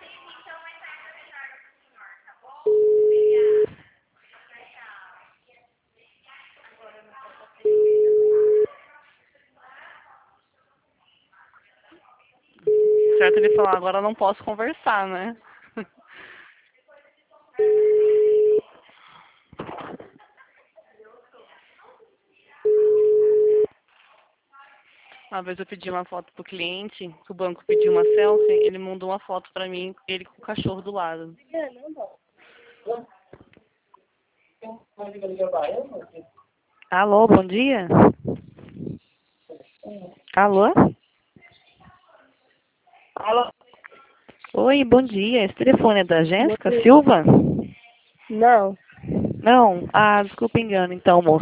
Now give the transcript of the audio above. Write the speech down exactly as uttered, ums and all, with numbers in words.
Certo ele falar, agora eu não posso conversar, né? Uma vez eu pedi uma foto pro cliente, que o banco pediu uma selfie, ele mandou uma foto pra mim, ele com o cachorro do lado. Alô, bom dia? Alô? Alô? Oi, bom dia. Esse telefone é da Jéssica Silva? Não. Não? Ah, desculpa engano então, moço.